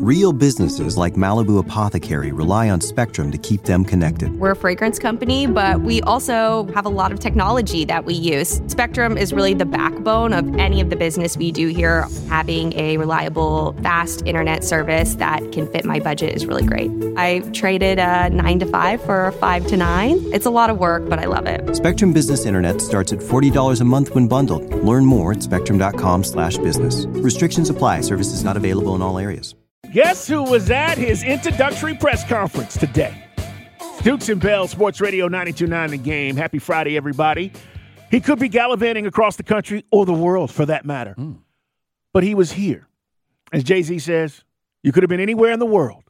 Real businesses like Malibu Apothecary rely on Spectrum to keep them connected. We're a fragrance company, but we also have a lot of technology that we use. Spectrum is really the backbone of any of the business we do here. Having a reliable, fast internet service that can fit my budget is really great. I traded a 9 to 5 for a 5 to 9. It's a lot of work, but I love it. Spectrum Business Internet starts at $40 a month when bundled. Learn more at spectrum.com/business. Restrictions apply. Services not available in all areas. Guess who was at his introductory press conference today? Dukes and Bell, Sports Radio 92.9 The Game. Happy Friday, everybody. He could be gallivanting across the country or the world, for that matter. But he was here. As Jay-Z says, you could have been anywhere in the world.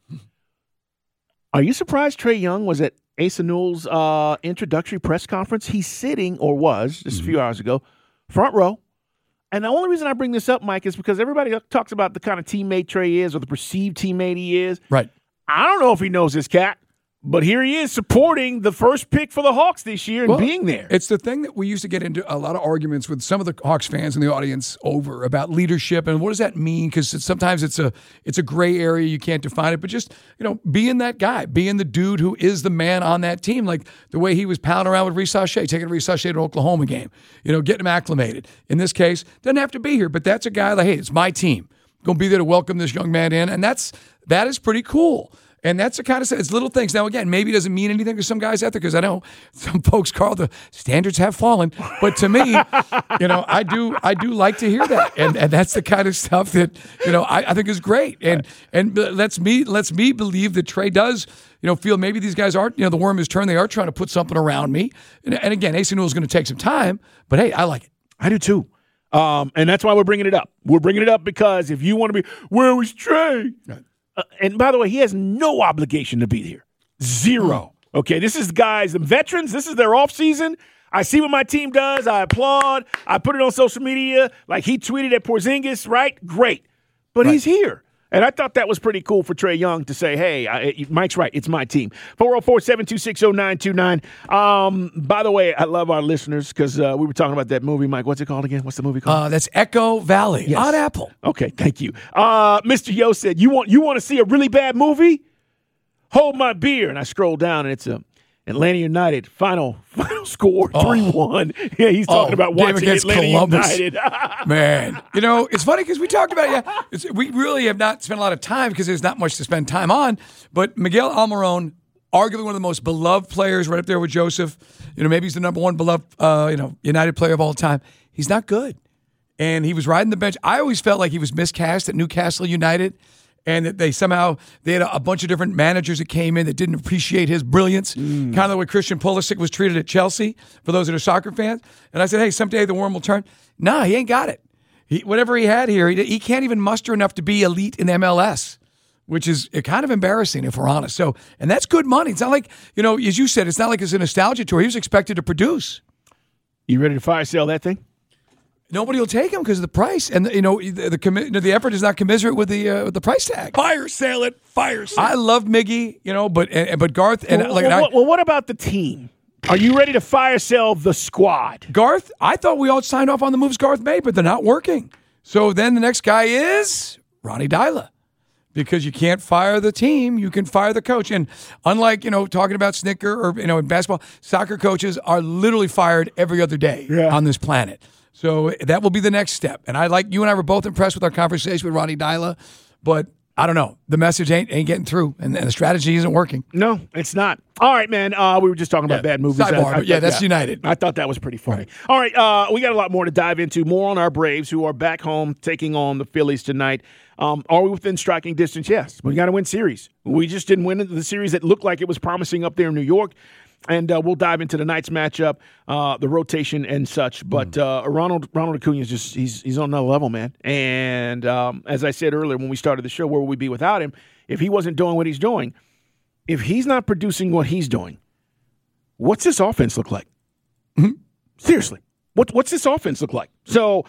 Are you surprised Trae Young was at Asa Newell's introductory press conference? He's sitting, or was, just a few hours ago, front row. And the only reason I bring this up, Mike, is because everybody talks about the kind of teammate Trae is or the perceived teammate he is. Right. I don't know if he knows this cat, but here he is supporting the first pick for the Hawks this year and being there. It's the thing that we used to get into a lot of arguments with some of the Hawks fans in the audience over about leadership and what does that mean? Because sometimes it's a gray area, you can't define it. But just being that guy, being the dude who is the man on that team, like the way he was pounding around with Reece Sachet, taking Reece Sachet to an Oklahoma game, getting him acclimated. In this case, doesn't have to be here, but that's a guy like, hey, it's my team. I'm going to be there to welcome this young man in, and that is pretty cool. And that's the kind of stuff. It's little things. Now, again, maybe it doesn't mean anything to some guys out there because I know some folks, Carl, the standards have fallen. But to me, I do like to hear that, and that's the kind of stuff that I think is great. And lets me believe that Trae does feel maybe these guys aren't the worm is turned. They are trying to put something around me. And again, Asa Newell's going to take some time, but hey, I like it. I do too. And that's why we're bringing it up. We're bringing it up because if you want to be, where was Trae? Right. And by the way, he has no obligation to be here. Zero. Okay, this is guys, the veterans, this is their offseason. I see what my team does. I applaud. I put it on social media. Like he tweeted at Porzingis, right? Great. But he's here. And I thought that was pretty cool for Trae Young to say, hey, Mike's right. It's my team. 404-726-0929. By the way, I love our listeners because we were talking about that movie. Mike, what's it called again? What's the movie called? That's Echo Valley on Apple. Okay, thank you. Mr. Yo said, you want to see a really bad movie? Hold My Beer. And I scroll down, and it's Atlanta United final score 3-1. Yeah, he's talking about watching Atlanta Columbus. United. Man, it's funny because we talked about we really have not spent a lot of time because there's not much to spend time on. But Miguel Almiron, arguably one of the most beloved players, right up there with Joseph. Maybe he's the number one beloved United player of all time. He's not good, and he was riding the bench. I always felt like he was miscast at Newcastle United. And that they had a bunch of different managers that came in that didn't appreciate his brilliance, kind of the way Christian Pulisic was treated at Chelsea, for those that are soccer fans. And I said, hey, someday the worm will turn. Nah, he ain't got it. Whatever he had here, he can't even muster enough to be elite in MLS, which is kind of embarrassing if we're honest. So, and that's good money. It's not like, as you said, it's not like it's a nostalgia tour. He was expected to produce. You ready to fire sale that thing? Nobody will take him because of the price, and the effort is not commensurate with the price tag. Fire sale it, fire sale. I love Miggy, but Garth and what about the team? Are you ready to fire sale the squad? Garth, I thought we all signed off on the moves Garth made, but they're not working. So then the next guy is Ronnie Dyla. Because you can't fire the team, you can fire the coach. And unlike, talking about Snicker or, in basketball, soccer coaches are literally fired every other day on this planet. So that will be the next step. And you and I were both impressed with our conversation with Ronnie Dyla, but I don't know. The message ain't getting through, and the strategy isn't working. No, it's not. All right, man. We were just talking about bad movies. Sidebar, that's United. I thought that was pretty funny. Right. All right, we got a lot more to dive into. More on our Braves, who are back home taking on the Phillies tonight. Are we within striking distance? Yes. We got to win series. We just didn't win the series that looked like it was promising up there in New York. And we'll dive into tonight's matchup, the rotation and such. But Ronald Acuna is just he's on another level, man. And as I said earlier when we started the show, where would we be without him if he wasn't doing what he's doing? If he's not producing what he's doing, what's this offense look like? Mm-hmm. Seriously. What's this offense look like? So,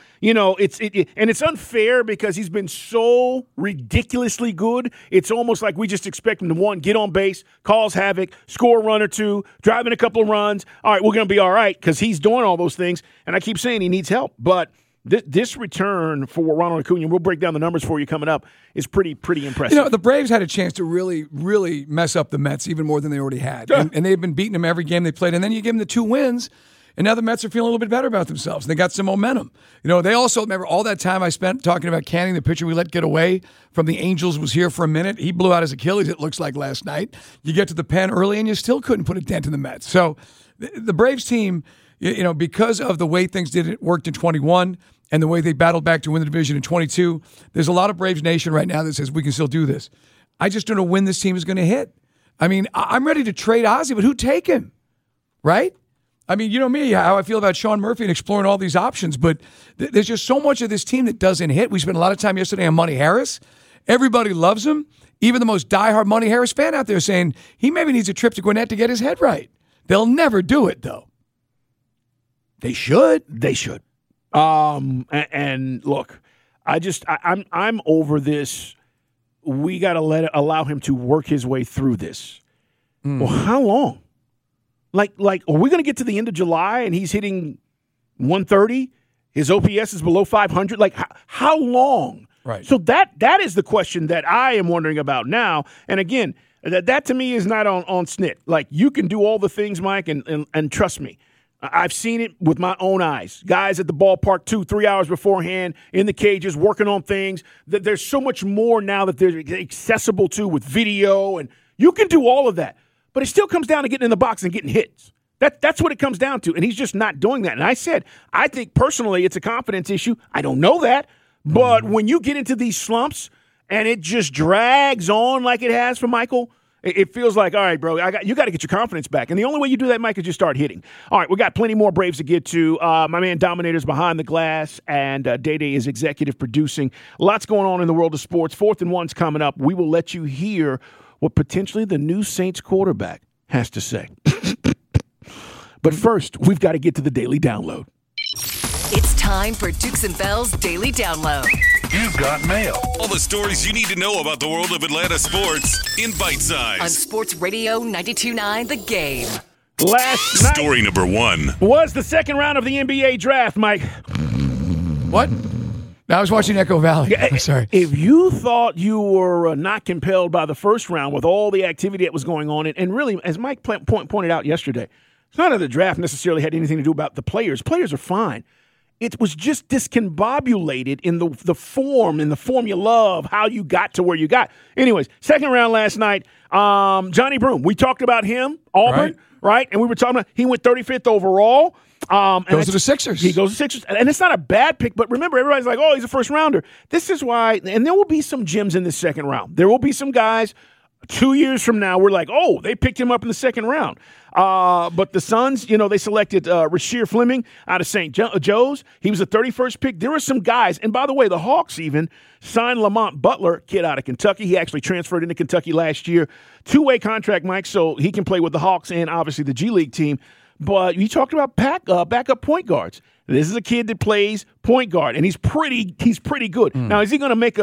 it's unfair because he's been so ridiculously good. It's almost like we just expect him to, get on base, cause havoc, score a run or two, driving a couple of runs. All right, we're going to be all right because he's doing all those things. And I keep saying he needs help. But this return for Ronald Acuna, we'll break down the numbers for you coming up, is pretty impressive. The Braves had a chance to really, really mess up the Mets even more than they already had. And they've been beating them every game they played. And then you give them the 2 wins, and now the Mets are feeling a little bit better about themselves. They got some momentum. They also, remember all that time I spent talking about Canning, the pitcher we let get away from the Angels, was here for a minute. He blew out his Achilles, it looks like, last night. You get to the pen early, and you still couldn't put a dent in the Mets. So the Braves team, because of the way things worked in 21 and the way they battled back to win the division in 22, there's a lot of Braves Nation right now that says we can still do this. I just don't know when this team is going to hit. I mean, I'm ready to trade Ozzie, but who'd take him, right? I mean, you know me, how I feel about Sean Murphy and exploring all these options, but there's just so much of this team that doesn't hit. We spent a lot of time yesterday on Money Harris. Everybody loves him. Even the most diehard Money Harris fan out there saying he maybe needs a trip to Gwinnett to get his head right. They'll never do it, though. They should. They should. And look, I'm over this. We got to allow him to work his way through this. Well, how long? Like, are we going to get to the end of July and he's hitting 130? His OPS is below 500. Like, how long? Right. So that is the question that I am wondering about now. And again, that to me is not on snit. Like, you can do all the things, Mike, and trust me, I've seen it with my own eyes. Guys at the ballpark 2-3 hours beforehand in the cages working on things. That there's so much more now that they're accessible to with video, and you can do all of that. But it still comes down to getting in the box and getting hits. That's what it comes down to, and he's just not doing that. And I said, I think personally it's a confidence issue. I don't know that. But when you get into these slumps and it just drags on like it has for Michael, it feels like, all right, bro, you got to get your confidence back. And the only way you do that, Mike, is just start hitting. All right, we got plenty more Braves to get to. My man Dominator's behind the glass, and Day-Day is executive producing. Lots going on in the world of sports. 4th and 1's coming up. We will let you hear what potentially the new Saints quarterback has to say. But first, we've got to get to the Daily Download. It's time for Dukes and Bell's Daily Download. You've got mail. All the stories you need to know about the world of Atlanta sports in bite size. On Sports Radio 92.9 The Game. Last night Story number 1 was the second round of the NBA draft, Mike. What? No, I was watching Echo Valley. Sorry. If you thought you were not compelled by the first round with all the activity that was going on, and really, as Mike pointed out yesterday, it's not that the draft necessarily had anything to do about the players. Players are fine. It was just discombobulated in the form and the formula of how you got to where you got. Anyways, second round last night, Johnny Broome. We talked about him, Auburn, right? And we were talking about he went 35th overall. Goes to the Sixers. He goes to Sixers. And it's not a bad pick, but remember, everybody's like, oh, he's a first rounder. This is why, and there will be some gems in the second round. There will be some guys 2 years from now, we're like, oh, they picked him up in the second round. But the Suns, they selected Rasheer Fleming out of St. Joe's. He was the 31st pick. There were some guys. And by the way, the Hawks even signed Lamont Butler, kid out of Kentucky. He actually transferred into Kentucky last year. 2-way contract, Mike, so he can play with the Hawks and obviously the G League team. But you talked about backup point guards. This is a kid that plays point guard, and he's pretty good. Now, is he going to make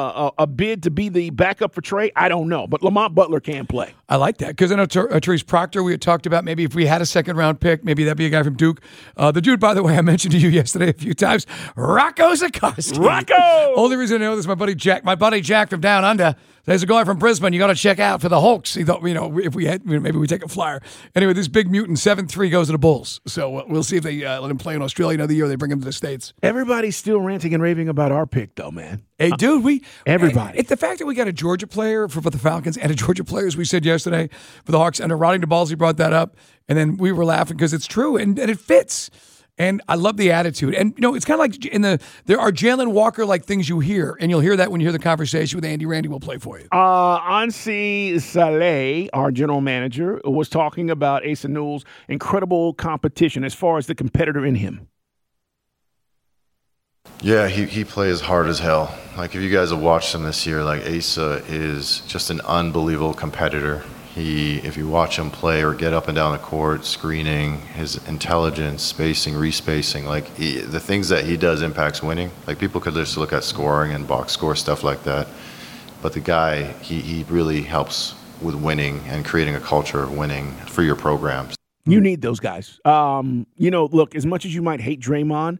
a bid to be the backup for Trey? I don't know, but Lamont Butler can play. I like that because I know Therese Proctor, we had talked about maybe if we had a second-round pick, maybe that'd be a guy from Duke. The dude, by the way, I mentioned to you yesterday a few times, Rocco Zikarsky. Rocco! Only reason I know this, my buddy Jack from Down Under. There's a guy from Brisbane you got to check out for the Hawks. He thought, if we had, maybe we take a flyer. Anyway, this big mutant 7'3" goes to the Bulls. So we'll see if they let him play in Australia another year. They bring him to the States. Everybody's still ranting and raving about our pick, though, man. Hey, dude, everybody. The fact that we got a Georgia player for the Falcons and a Georgia player, as we said yesterday, for the Hawks, and Rodney DeBallsy brought that up, and then we were laughing because it's true and it fits. And I love the attitude. And, it's kind of like there are Jalen Walker-like things you hear, and you'll hear that when you hear the conversation with Andy. Randy will play for you. Ansi Saleh, our general manager, was talking about Asa Newell's incredible competition as far as the competitor in him. Yeah, he plays hard as hell. Like, if you guys have watched him this year, like, Asa is just an unbelievable competitor. If you watch him play or get up and down the court, screening, his intelligence, spacing, respacing, the things that he does impacts winning. Like, people could just look at scoring and box score, stuff like that. But the guy, he really helps with winning and creating a culture of winning for your programs. You need those guys. Look, as much as you might hate Draymond,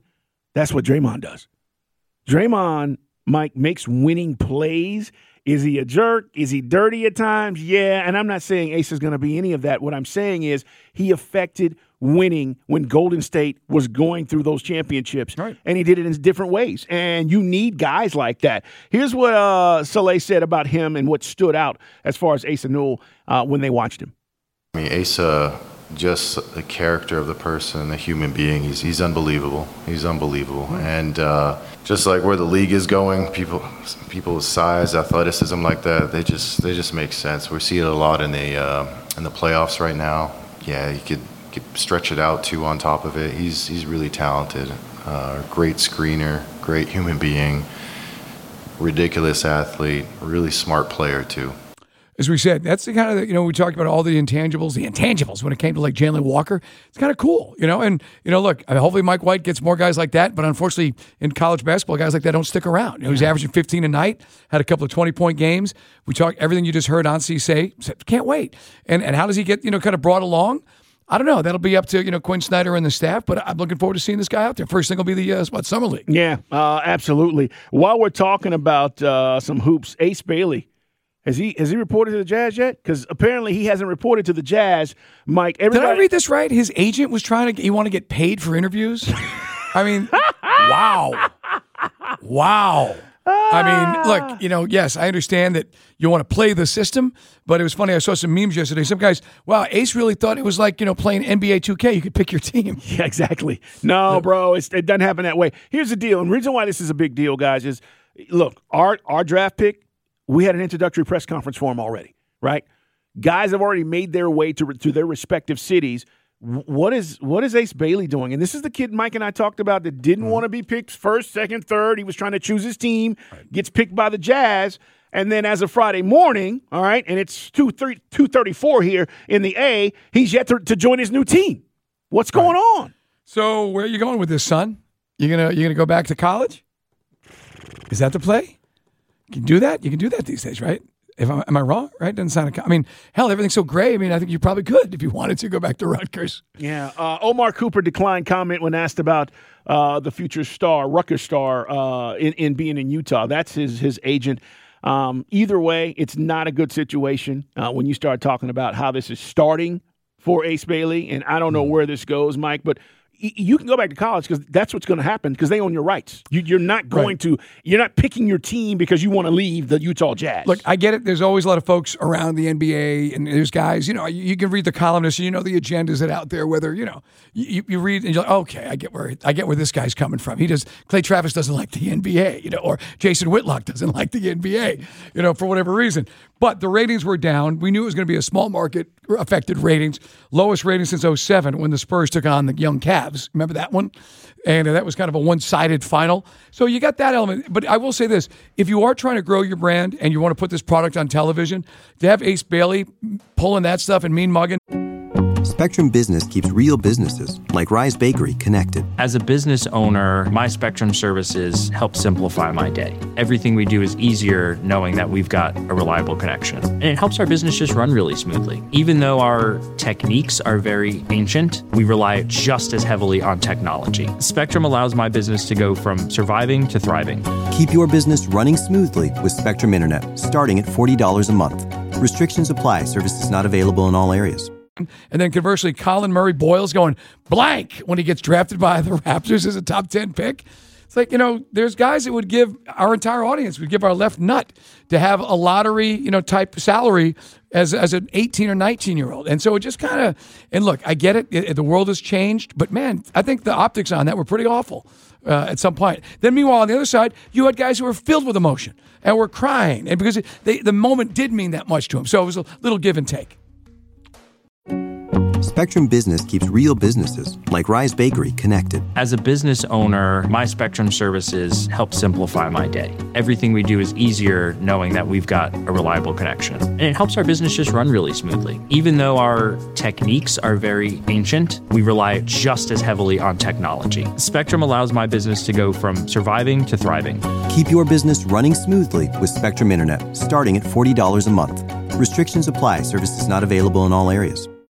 That's what Draymond does. Draymond, Mike, makes winning plays. Is he a jerk? Is he dirty at times? Yeah, and I'm not saying Ace is going to be any of that. What I'm saying is he affected winning when Golden State was going through those championships, right. And he did it in different ways. And you need guys like that. Here's what Soleil said about him and what stood out as far as Asa Newell when they watched him. I mean, Asa, just the character of the person, the human being, he's unbelievable. He's unbelievable. And just like where the league is going, people's size, athleticism like that, they just make sense. We see it a lot in the playoffs right now. Yeah, you could stretch it out too on top of it. He's really talented. Great screener, great human being, ridiculous athlete, really smart player too. As we said, that's the kind of, we talked about all the intangibles when it came to like Jalen Walker. It's kind of cool, and, look, hopefully Mike White gets more guys like that, but unfortunately in college basketball, guys like that don't stick around. He's averaging 15 a night, had a couple of 20-point games. We talked everything you just heard Ansi say, can't wait. And how does he get, kind of brought along? I don't know. That'll be up to, Quinn Snyder and the staff, but I'm looking forward to seeing this guy out there. First thing will be the Summer League. Yeah, absolutely. While we're talking about some hoops, Ace Bailey, has he reported to the Jazz yet? Because apparently he hasn't reported to the Jazz. Mike, Did I read this right? His agent was he wanted to get paid for interviews? I mean, wow. I mean, look, yes, I understand that you want to play the system, but it was funny. I saw some memes yesterday. Some guys, wow, Ace really thought it was like, playing NBA 2K. You could pick your team. Yeah, exactly. No, bro, it doesn't happen that way. Here's the deal. And the reason why this is a big deal, guys, is, look, our draft pick, we had an introductory press conference for him already, right? Guys have already made their way to their respective cities. What is Ace Bailey doing? And this is the kid Mike and I talked about that didn't want to be picked first, second, third. He was trying to choose his team, gets picked by the Jazz, and then as of Friday morning, all right, and it's 2:34 here in the A, he's yet to join his new team. What's going on? So where are you going with this, son? You gonna go back to college? Is that the play? You can do that? You can do that these days, right? Am I wrong? Right? Doesn't sound. I mean, hell, everything's so gray. I mean, I think you probably could if you wanted to go back to Rutgers. Yeah. Omar Cooper declined comment when asked about the future star, Rutgers star, in being in Utah. That's his agent. Either way, it's not a good situation when you start talking about how this is starting for Ace Bailey. And I don't know where this goes, Mike, but you can go back to college because that's what's going to happen because they own your rights. You're not going to – you're not picking your team because you want to leave the Utah Jazz. Look, I get it. There's always a lot of folks around the NBA, and there's guys, you can read the columnists and the agendas that out there, whether, you read and you're like, okay, I get where this guy's coming from. Clay Travis doesn't like the NBA, or Jason Whitlock doesn't like the NBA, for whatever reason. But the ratings were down. We knew it was going to be a small market affected ratings, lowest ratings since 2007 when the Spurs took on the young Cavs. Remember that one? And that was kind of a one-sided final. So you got that element. But I will say this. If you are trying to grow your brand and you want to put this product on television, to have Ace Bailey pulling that stuff and mean mugging. Spectrum Business keeps real businesses, like Rise Bakery, connected. As a business owner, my Spectrum services help simplify my day. Everything we do is easier knowing that we've got a reliable connection. And it helps our business just run really smoothly. Even though our techniques are very ancient, we rely just as heavily on technology. Spectrum allows my business to go from surviving to thriving. Keep your business running smoothly with Spectrum Internet, starting at $40 a month. Restrictions apply. Services not available in all areas. And then conversely, Colin Murray Boyle's going blank when he gets drafted by the Raptors as a top 10 pick. It's like, there's guys that would give our entire audience, would give our left nut to have a lottery, type salary as an 18 or 19-year-old. And so it just kind of, and look, I get it. The world has changed. But, man, I think the optics on that were pretty awful at some point. Then, meanwhile, on the other side, you had guys who were filled with emotion and were crying. And because the moment did mean that much to them. So it was a little give and take. Spectrum Business keeps real businesses, like Rise Bakery, connected. As a business owner, my Spectrum services help simplify my day. Everything we do is easier knowing that we've got a reliable connection. And it helps our business just run really smoothly. Even though our techniques are very ancient, we rely just as heavily on technology. Spectrum allows my business to go from surviving to thriving. Keep your business running smoothly with Spectrum Internet, starting at $40 a month. Restrictions apply. Services not available in all areas.